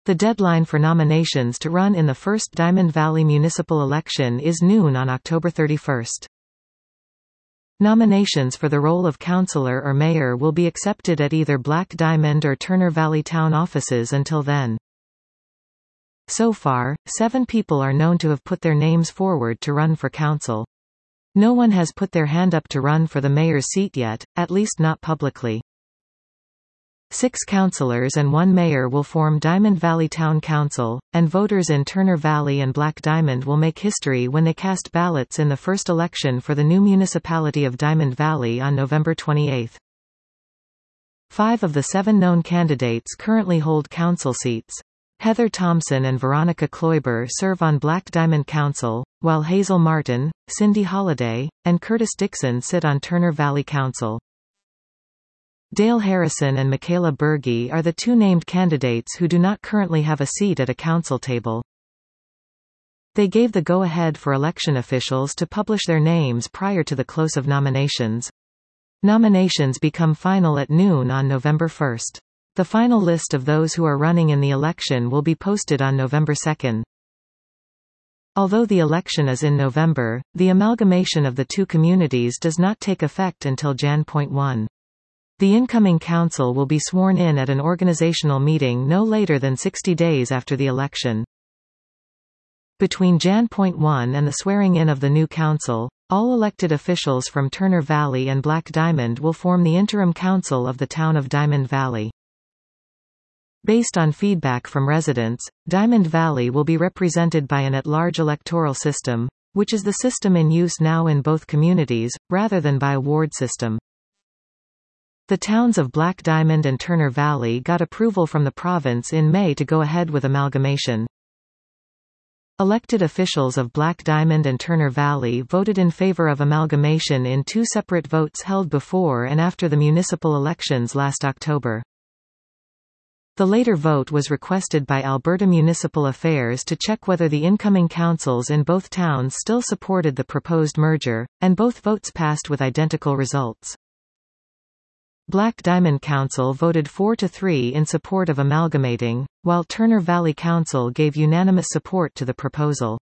The deadline for nominations to run in the first Diamond Valley municipal election is noon on October 31. Nominations for the role of councillor or mayor will be accepted at either Black Diamond or Turner Valley town offices until then. So far, 7 people are known to have put their names forward to run for council. No one has put their hand up to run for the mayor's seat yet, at least not publicly. 6 councillors and 1 mayor will form Diamond Valley Town Council, and voters in Turner Valley and Black Diamond will make history when they cast ballots in the first election for the new municipality of Diamond Valley on November 28. 5 of the 7 known candidates currently hold council seats. Heather Thompson and Veronica Kloiber serve on Black Diamond Council, while Hazel Martin, Cindy Holliday, and Curtis Dixon sit on Turner Valley Council. Dale Harrison and Michaela Berge are the 2 named candidates who do not currently have a seat at a council table. They gave the go-ahead for election officials to publish their names prior to the close of nominations. Nominations become final at noon on November 1. The final list of those who are running in the election will be posted on November 2. Although the election is in November, the amalgamation of the 2 communities does not take effect until January 1. The incoming council will be sworn in at an organizational meeting no later than 60 days after the election. Between January 1 and the swearing-in of the new council, all elected officials from Turner Valley and Black Diamond will form the interim council of the town of Diamond Valley. Based on feedback from residents, Diamond Valley will be represented by an at-large electoral system, which is the system in use now in both communities, rather than by a ward system. The towns of Black Diamond and Turner Valley got approval from the province in May to go ahead with amalgamation. Elected officials of Black Diamond and Turner Valley voted in favor of amalgamation in 2 separate votes held before and after the municipal elections last October. The later vote was requested by Alberta Municipal Affairs to check whether the incoming councils in both towns still supported the proposed merger, and both votes passed with identical results. Black Diamond Council voted 4-3 in support of amalgamating, while Turner Valley Council gave unanimous support to the proposal.